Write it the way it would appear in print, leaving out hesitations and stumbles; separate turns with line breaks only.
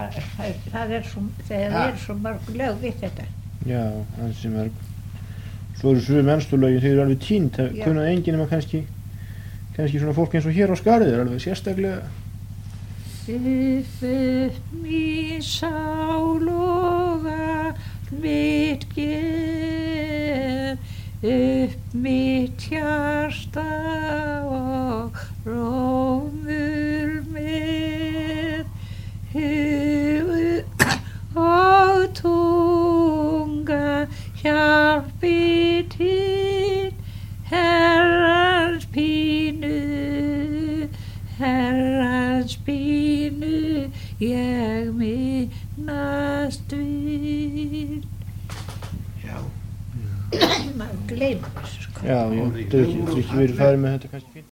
það er svo mörg lög við þetta.
Já, ansi mörg. Svo eru sum enskulögin, þau eru alveg týnd, það kunnaði enginn nema kannski svona fólk eins og hér á Skarðið, alveg sérstaklega.
Upp mín sál og allt mitt ger, upp mitt hjarta og rómur með, hug og tunga hjálpi til Herrans pínu ég minnast vil.
Já.
Maður gleymir þessu sko.
Já, ég ekki verið farið með þetta kannski fínt.